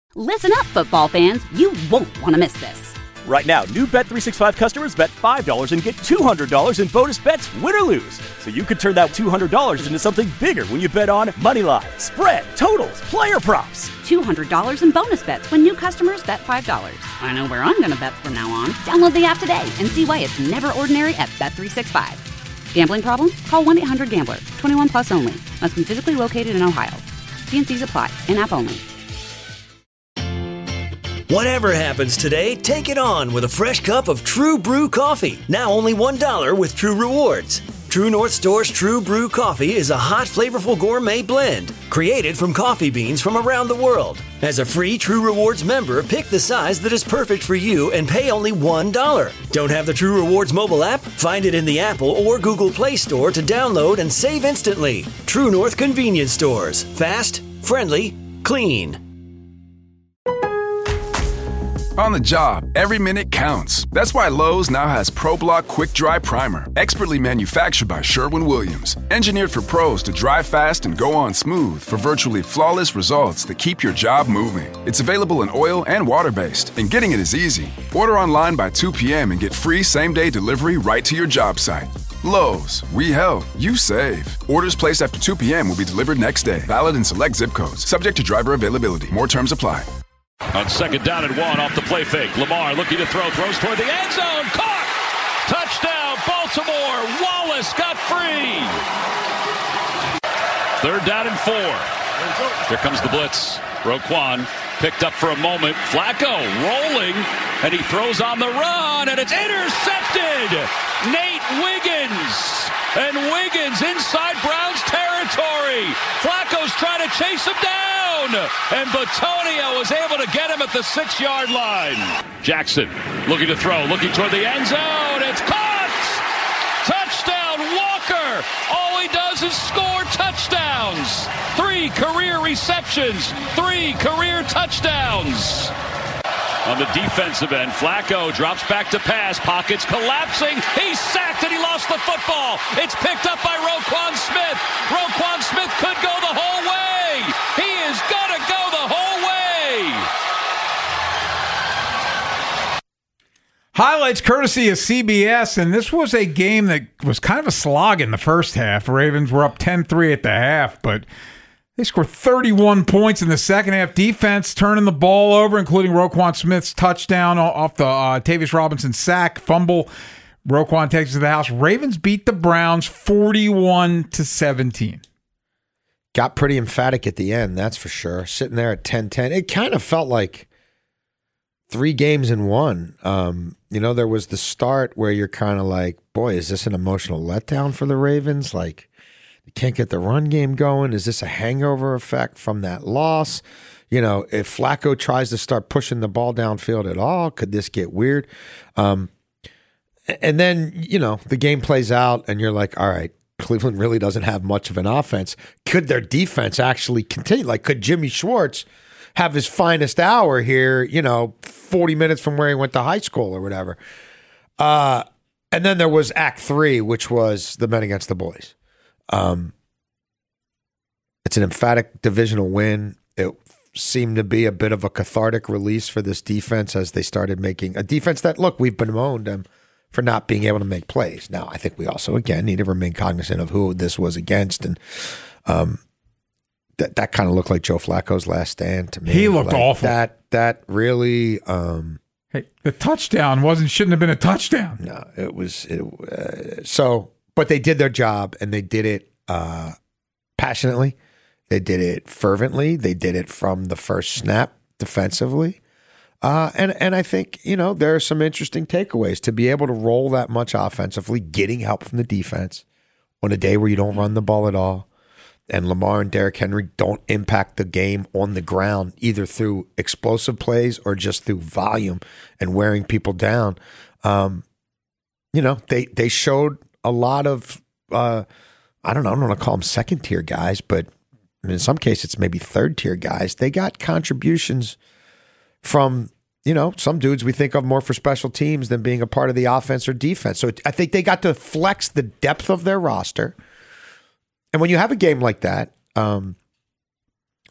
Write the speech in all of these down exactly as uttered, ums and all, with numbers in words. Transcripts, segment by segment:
Listen up, football fans. You won't want to miss this. Right now, new Bet three sixty-five customers bet five dollars and get two hundred dollars in bonus bets, win or lose. So you could turn that two hundred dollars into something bigger when you bet on moneyline, spread, totals, player props. two hundred dollars in bonus bets when new customers bet five dollars. I know where I'm going to bet from now on. Download the app today and see why it's never ordinary at Bet three sixty-five. Gambling problem? Call one eight hundred gambler. twenty-one plus only. Must be physically located in Ohio. T and C's apply. In-app only. Whatever happens today, take it on with a fresh cup of True Brew coffee. Now only one dollar with True Rewards. True North Store's True Brew coffee is a hot, flavorful gourmet blend created from coffee beans from around the world. As a free True Rewards member, pick the size that is perfect for you and pay only one dollar. Don't have the True Rewards mobile app? Find it in the Apple or Google Play Store to download and save instantly. True North Convenience Stores. Fast, friendly, clean. On the job, every minute counts. That's why Lowe's now has ProBlock Quick Dry Primer, expertly manufactured by Sherwin-Williams. Engineered for pros to dry fast and go on smooth for virtually flawless results that keep your job moving. It's available in oil and water-based, and getting it is easy. Order online by two p.m. and get free same-day delivery right to your job site. Lowe's, we help, you save. Orders placed after two p.m. will be delivered next day. Valid in select zip codes. Subject to driver availability. More terms apply. On second down and one off the play fake. Lamar looking to throw, throws toward the end zone. Caught! Touchdown, Baltimore. Wallace got free. Third down and four. Here comes the blitz. Roquan picked up for a moment. Flacco rolling, and he throws on the run, and it's intercepted. Nate Wiggins. And Wiggins inside Browns territory. Flacco's trying to chase him down. And Batonio was able to get him at the six-yard line. Jackson looking to throw, looking toward the end zone. It's caught! Touchdown, Walker! All he does is score touchdowns. Three career receptions, three career touchdowns. On the defensive end, Flacco drops back to pass. Pockets collapsing. He's sacked and he lost the football. It's picked up by Roquan Smith. Roquan Smith could go the whole way. He is going to go the whole way. Highlights courtesy of C B S, and this was a game that was kind of a slog in the first half. Ravens were up ten three at the half, but they scored thirty-one points in the second half. Defense turning the ball over, including Roquan Smith's touchdown off the uh, Tavius Robinson sack, fumble. Roquan takes it to the house. Ravens beat the Browns forty-one to seventeen. Got pretty emphatic at the end, that's for sure. Sitting there at ten ten. It kind of felt like three games in one. Um, you know, there was the start where you're kind of like, boy, is this an emotional letdown for the Ravens? Like, they can't get the run game going. Is this a hangover effect from that loss? You know, if Flacco tries to start pushing the ball downfield at all, could this get weird? Um, and then, you know, the game plays out and you're like, all right, Cleveland really doesn't have much of an offense. Could their defense actually continue? Like, could Jimmy Schwartz have his finest hour here, you know, forty minutes from where he went to high school or whatever? Uh, and then there was Act Three, which was the men against the boys. Um, it's an emphatic divisional win. It seemed to be a bit of a cathartic release for this defense as they started making a defense that, look, we've bemoaned them for not being able to make plays. Now, I think we also, again, need to remain cognizant of who this was against. And um, that that kind of looked like Joe Flacco's last stand to me. He looked like awful. That, that really... Um, hey, the touchdown wasn't shouldn't have been a touchdown. No, it was... It, uh, so, but they did their job, and they did it uh, passionately. They did it fervently. They did it from the first snap defensively. Uh, and and I think, you know, there are some interesting takeaways to be able to roll that much offensively, getting help from the defense on a day where you don't run the ball at all, and Lamar and Derrick Henry don't impact the game on the ground, either through explosive plays or just through volume and wearing people down. Um, you know, they, they showed a lot of, uh, I don't know, I don't want to call them second-tier guys, but in some cases it's maybe third-tier guys. They got contributions from, you know, some dudes we think of more for special teams than being a part of the offense or defense. So I think they got to flex the depth of their roster. And when you have a game like that, um,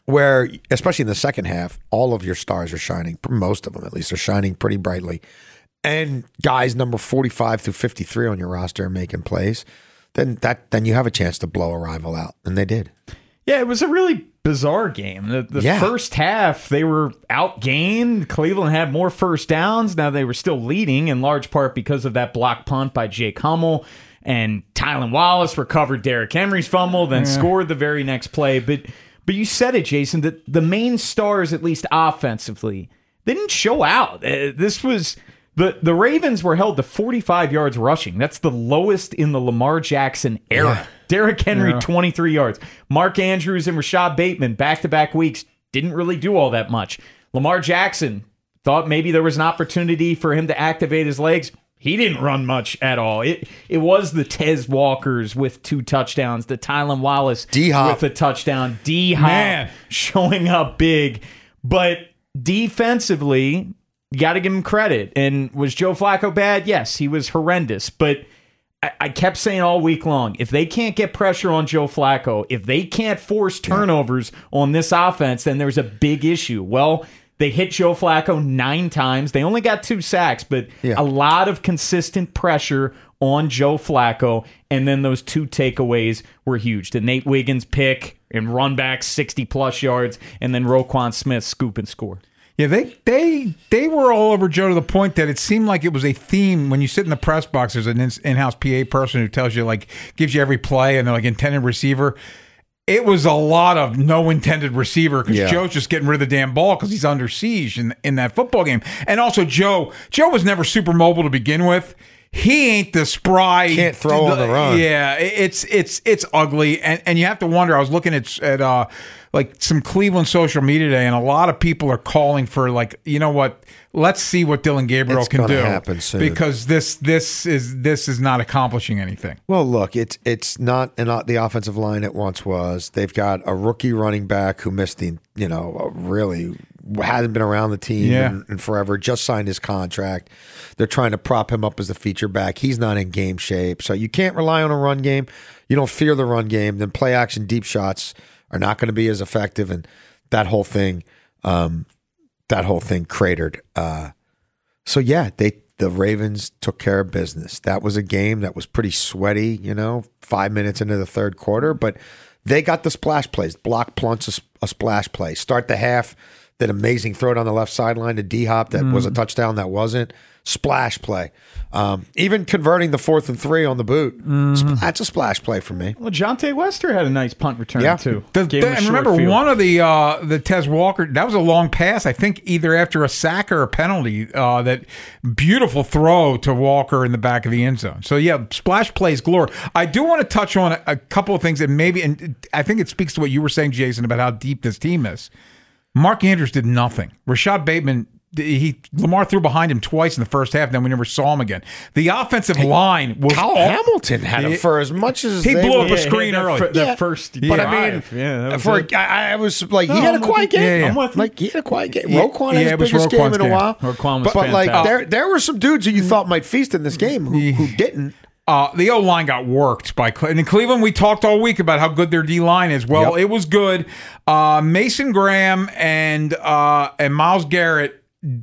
where, especially in the second half, all of your stars are shining, most of them at least, are shining pretty brightly. And guys number forty-five through fifty-three on your roster are making plays, then that then you have a chance to blow a rival out. And they did. Yeah, it was a really bizarre game. The, the Yeah. first half, they were outgained. Cleveland had more first downs. Now they were still leading in large part because of that block punt by Jake Hummel. And Tylan Wallace recovered Derrick Henry's fumble, then yeah. scored the very next play. But but you said it, Jason, that the main stars, at least offensively, they didn't show out. Uh, this was... The the Ravens were held to forty-five yards rushing. That's the lowest in the Lamar Jackson era. Yeah. Derrick Henry, yeah. twenty-three yards. Mark Andrews and Rashad Bateman, back-to-back weeks, didn't really do all that much. Lamar Jackson thought maybe there was an opportunity for him to activate his legs. He didn't run much at all. It it was the Tez Walkers with two touchdowns, the Tylan Wallace D-Hop. with a touchdown, D-Hop showing up big. But defensively... You got to give him credit. And was Joe Flacco bad? Yes, he was horrendous. But I, I kept saying all week long, if they can't get pressure on Joe Flacco, if they can't force turnovers yeah. on this offense, then there's a big issue. Well, they hit Joe Flacco nine times. They only got two sacks, but yeah. a lot of consistent pressure on Joe Flacco. And then those two takeaways were huge. The Nate Wiggins pick and run back sixty-plus yards, and then Roquan Smith scoop and score. Yeah, they they they were all over Joe to the point that it seemed like it was a theme when you sit in the press box. There's an in-house P A person who tells you, like, gives you every play, and they're like intended receiver. It was a lot of no intended receiver because yeah. Joe's just getting rid of the damn ball because he's under siege in in that football game. And also, Joe Joe was never super mobile to begin with. He ain't the spry. Can't throw the, on the run. Yeah, it's it's it's ugly, and and you have to wonder. I was looking at at uh, like some Cleveland social media today, and a lot of people are calling for, like, you know what? Let's see what Dylan Gabriel it's can do. Happen soon. Because this this is this is not accomplishing anything. Well, look, it's it's not not the offensive line it once was. They've got a rookie running back who missed the you know really hasn't been around the team yeah. in, in forever. Just signed his contract. They're trying to prop him up as the feature back. He's not in game shape, so you can't rely on a run game. You don't fear the run game. Then play action deep shots are not going to be as effective, and that whole thing. Um, That whole thing cratered. Uh, so yeah, they the Ravens took care of business. That was a game that was pretty sweaty, you know, five minutes into the third quarter, but they got the splash plays. Block plunge a, a splash play. Start the half, that amazing throw down the left sideline to D-Hop that mm. was a touchdown that wasn't. Splash play. Um, even converting the fourth and three on the boot. Mm-hmm. That's a splash play for me. Well, Jonte Wester had a nice punt return, yeah. too. The, the, and remember, field. one of the uh, the Tez Walker, that was a long pass, I think either after a sack or a penalty, uh, that beautiful throw to Walker in the back of the end zone. So, yeah, splash plays glory. I do want to touch on a, a couple of things that maybe, and I think it speaks to what you were saying, Jason, about how deep this team is. Mark Andrews did nothing. Rashad Bateman, he Lamar threw behind him twice in the first half, and then we never saw him again. The offensive hey, line was Kyle all, Hamilton had him for as much as he they blew were, up a screen yeah, early. The, the yeah. first, but I mean, yeah, for a, I, I was like, no, he had a quiet game. Yeah, yeah. I'm with like he had a quiet game. Yeah, Roquan yeah, had his biggest Roquan's game in a while. Roquan was but, but like fantastic. there, there were some dudes who you thought might feast in this game who, who didn't. Uh, the O-line got worked by Cle- and in Cleveland. We talked all week about how good their D-line is. Well, yep. it was good. Uh, Mason Graham and uh, and Myles Garrett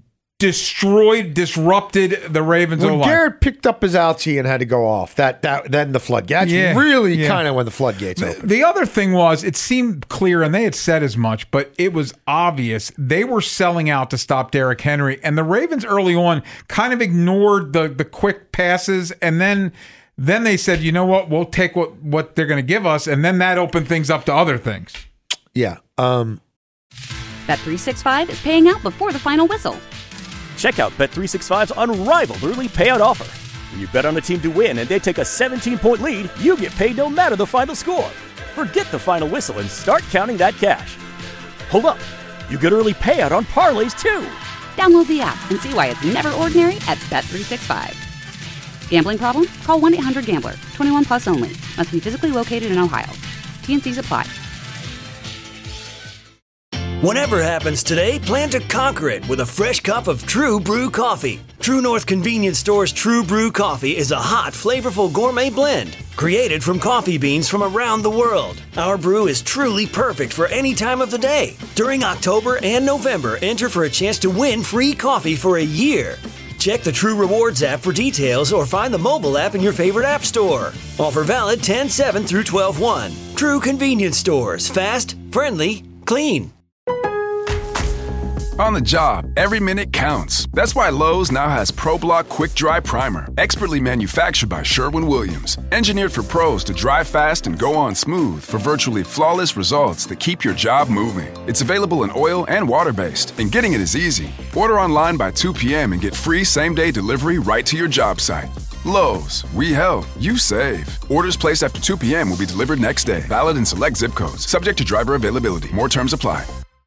destroyed, disrupted the Ravens when O-line. When Garrett picked up his ouchie and had to go off, that that then the floodgates yeah, really yeah. kind of when the floodgates the, opened. The other thing was, it seemed clear, and they had said as much, but it was obvious they were selling out to stop Derrick Henry, and the Ravens early on kind of ignored the the quick passes, and then then they said, you know what, we'll take what what they're going to give us, and then that opened things up to other things. Yeah. Um, Bet three sixty-five is paying out before the final whistle. Check out Bet three sixty-five's unrivaled early payout offer. When you bet on a team to win and they take a seventeen-point lead, you get paid no matter the final score. Forget the final whistle and start counting that cash. Hold up. You get early payout on parlays, too. Download the app and see why it's never ordinary at Bet three sixty-five. Gambling problem? Call one eight hundred gambler. twenty-one plus only. Must be physically located in Ohio. T and C's apply. Whatever happens today, plan to conquer it with a fresh cup of True Brew coffee. True North Convenience Store's True Brew coffee is a hot, flavorful gourmet blend created from coffee beans from around the world. Our brew is truly perfect for any time of the day. During October and November, enter for a chance to win free coffee for a year. Check the True Rewards app for details or find the mobile app in your favorite app store. Offer valid ten seven through twelve one. True Convenience Stores. Fast, friendly, clean. On the job, every minute counts. That's why Lowe's now has ProBlock Quick Dry Primer, expertly manufactured by Sherwin-Williams. Engineered for pros to dry fast and go on smooth for virtually flawless results that keep your job moving. It's available in oil and water-based, and getting it is easy. Order online by two p.m. and get free same-day delivery right to your job site. Lowe's, we help, you save. Orders placed after two p.m. will be delivered next day. Valid in select zip codes. Subject to driver availability. More terms apply.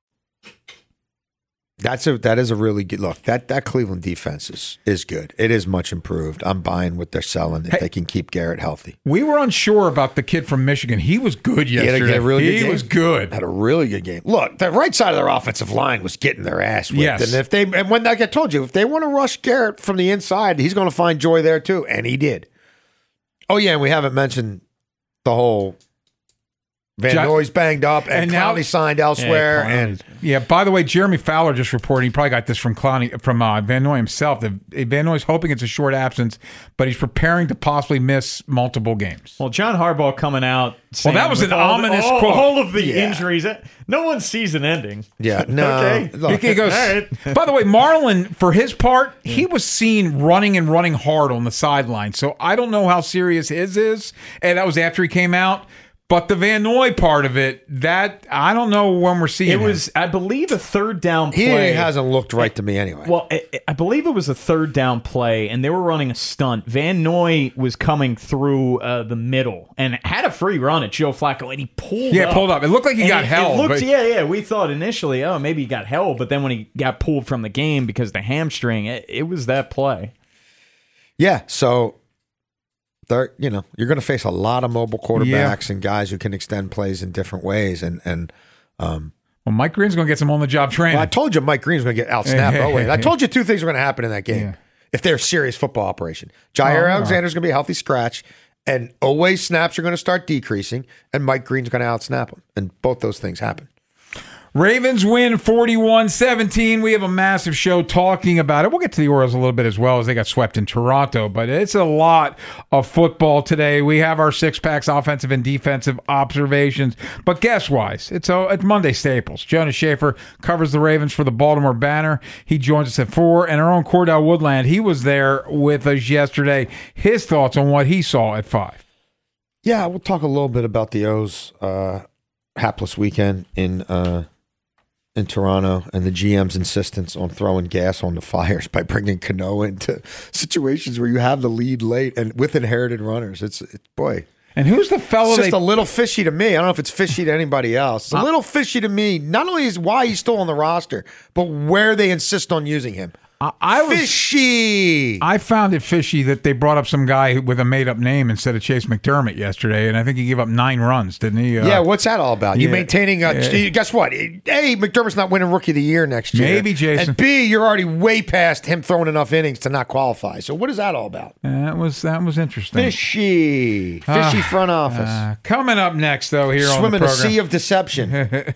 That's a that is a really good look. That that Cleveland defense is is good. It is much improved. I'm buying what they're selling if Hey, they can keep Garrett healthy. We were unsure about the kid from Michigan. He was good He had yesterday. a really good he game. was good. Had a really good game. Look, the right side of their offensive line was getting their ass whipped. Yes. And if they and when like I told you, if they want to rush Garrett from the inside, he's going to find joy there too, and he did. Oh yeah, and we haven't mentioned the whole Van Just- Noy's banged up and, and now- Clowney signed elsewhere, Yeah, and Yeah. By the way, Jeremy Fowler just reported. He probably got this from Clowney, from uh, Van Noy himself. That Van Noy's hoping it's a short absence, but he's preparing to possibly miss multiple games. Well, John Harbaugh coming out saying that was with an all ominous the, all, quote. all of the Yeah. injuries. No one's season ending. yeah, no. Okay. Look, He goes. All right. By the way, Marlon, for his part, he was seen running and running hard on the sideline. So I don't know how serious his is, and that was after he came out. But the Van Noy part of it, that I don't know when we're seeing. It him. was, I believe, a third down he play. hasn't looked right to me anyway. Well, I, I believe it was a third down play, and they were running a stunt. Van Noy was coming through uh, the middle and had a free run at Joe Flacco, and he pulled Yeah, up. pulled up. It looked like he And got it, held, It looked, but- yeah, yeah. We thought initially, oh, maybe he got held, but then when he got pulled from the game because of the hamstring, it, it was that play. Yeah, so they're you know you're going to face a lot of mobile quarterbacks and guys who can extend plays in different ways, and and um, well, Mike Green's going to get some on the job training. well, I told you Mike Green's going to get out snapped. Always, I told you two things were going to happen in that game Yeah. if they're a serious football operation. Jair Oh, Alexander's going to be a healthy scratch, and always snaps are going to start decreasing, and Mike Green's going to out snap him, and both those things happen. Ravens win forty-one seventeen. We have a massive show talking about it. We'll get to the Orioles a little bit as well as they got swept in Toronto, but it's a lot of football today. We have our six packs, offensive and defensive observations. But guess wise, it's a, it's Monday Staples. Jonas Schaefer covers the Ravens for the Baltimore Banner. He joins us at four, and our own Cordell Woodland, he was there with us yesterday. His thoughts on what he saw at five. Yeah, we'll talk a little bit about the O's uh, hapless weekend in uh, in Toronto and the G M's insistence on throwing gas on the fires by bringing Cano into situations where you have the lead late and with inherited runners. It's, it's boy, And who's the fellow it's just they a little fishy to me. I don't know if it's fishy to anybody else. It's a little fishy to me. Not only is why he's still on the roster, but where they insist on using him. I, I was Fishy. I found it fishy that they brought up some guy with a made-up name instead of Chase McDermott yesterday, and I think he gave up nine runs, didn't he? Uh, Yeah, what's that all about? You yeah. maintaining a Yeah. guess what? A, McDermott's not winning Rookie of the Year next year. Maybe, Jason. And B, you're already way past him throwing enough innings to not qualify. So what is that all about? that was that was interesting. Fishy, fishy front office. Uh, coming up next, though, here Swim on the in a program, sea of deception.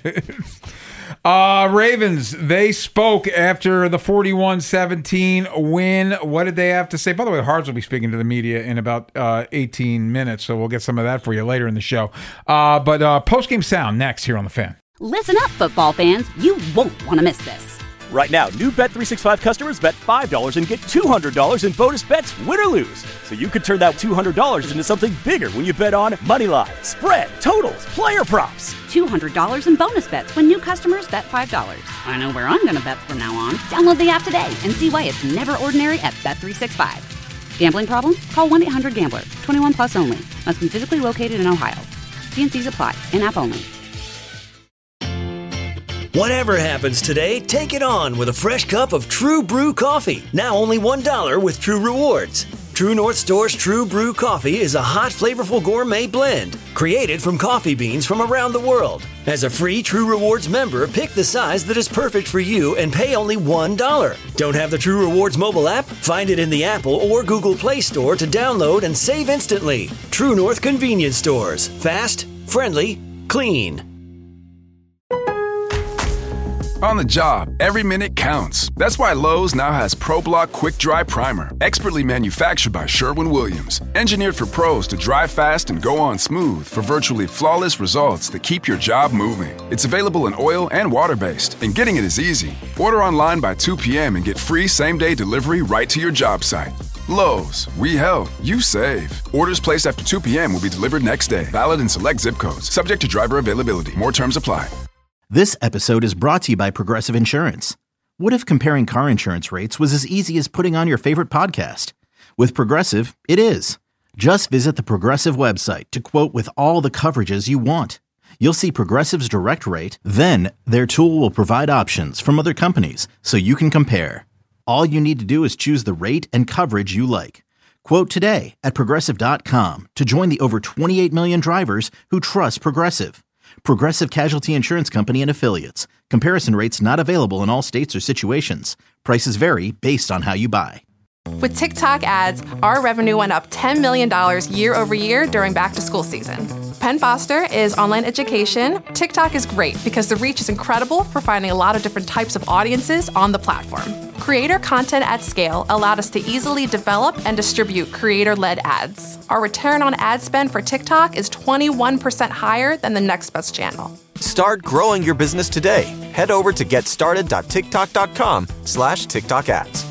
uh, Ravens. They spoke after the forty-one seventeen win. What did they have to say? By the way, Hards will be speaking to the media in about uh, eighteen minutes, so we'll get some of that for you later in the show. Uh, but uh, post-game sound next here on the Fan. Listen up, football fans. You won't want to miss this. Right now, new Bet three sixty-five customers bet five dollars and get two hundred dollars in bonus bets, win or lose. So you could turn that two hundred dollars into something bigger when you bet on money line, spread, totals, player props. two hundred dollars in bonus bets when new customers bet five dollars. I know where I'm going to bet from now on. Download the app today and see why it's never ordinary at Bet three sixty-five. Gambling problem? Call one eight hundred gambler. twenty-one plus only. Must be physically located in Ohio. T N Cs apply. In-app only. Whatever happens today, take it on with a fresh cup of True Brew coffee. Now only one dollar with True Rewards. True North Store's True Brew coffee is a hot, flavorful gourmet blend created from coffee beans from around the world. As a free True Rewards member, pick the size that is perfect for you and pay only one dollar. Don't have the True Rewards mobile app? Find it in the Apple or Google Play Store to download and save instantly. True North Convenience Stores. Fast, friendly, clean. On the job, every minute counts. That's why Lowe's now has ProBlock Quick Dry Primer, expertly manufactured by Sherwin-Williams. Engineered for pros to dry fast and go on smooth for virtually flawless results that keep your job moving. It's available in oil and water-based, and getting it is easy. Order online by two p.m. and get free same-day delivery right to your job site. Lowe's, we help, you save. Orders placed after two p.m. will be delivered next day. Valid in select zip codes. Subject to driver availability. More terms apply. This episode is brought to you by Progressive Insurance. What if comparing car insurance rates was as easy as putting on your favorite podcast? With Progressive, it is. Just visit the Progressive website to quote with all the coverages you want. You'll see Progressive's direct rate, then their tool will provide options from other companies so you can compare. All you need to do is choose the rate and coverage you like. Quote today at Progressive dot com to join the over twenty-eight million drivers who trust Progressive. Progressive Casualty Insurance Company and Affiliates. Comparison rates not available in all states or situations. Prices vary based on how you buy. With TikTok ads, our revenue went up ten million dollars year over year during back to school season. Penn Foster is online education. TikTok is great because the reach is incredible for finding a lot of different types of audiences on the platform. Creator content at scale allowed us to easily develop and distribute creator-led ads. Our return on ad spend for TikTok is twenty-one percent higher than the next best channel. Start growing your business today. Head over to getstarted dot tiktok dot com slash TikTok ads.